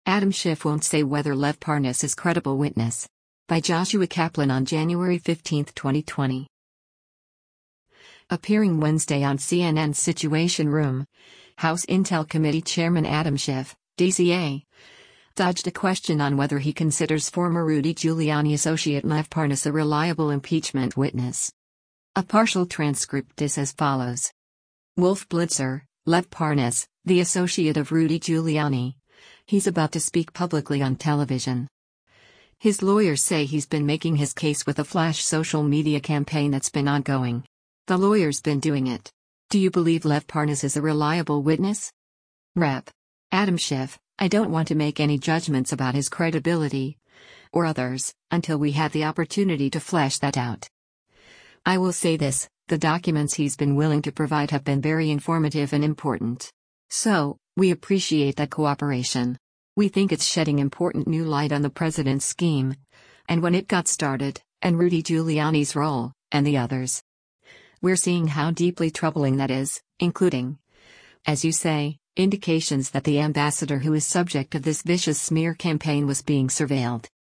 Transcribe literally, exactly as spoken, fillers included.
Adam Schiff won't say whether Lev Parnas is credible witness. By Joshua Kaplan on January fifteenth, twenty twenty. Appearing Wednesday on C N N's Situation Room, House Intel Committee Chairman Adam Schiff, D C A, dodged a question on whether he considers former Rudy Giuliani associate Lev Parnas a reliable impeachment witness. A partial transcript is as follows. Wolf Blitzer, Lev Parnas, the associate of Rudy Giuliani. He's about to speak publicly on television. His lawyers say he's been making his case with a flash social media campaign that's been ongoing. The lawyer's been doing it. Do you believe Lev Parnas is a reliable witness? Rep. Adam Schiff, I don't want to make any judgments about his credibility, or others, until we have the opportunity to flesh that out. I will say this, the documents he's been willing to provide have been very informative and important. So, we appreciate that cooperation. We think it's shedding important new light on the president's scheme, and when it got started, and Rudy Giuliani's role, and the others. We're seeing how deeply troubling that is, including, as you say, indications that the ambassador who is subject of this vicious smear campaign was being surveilled.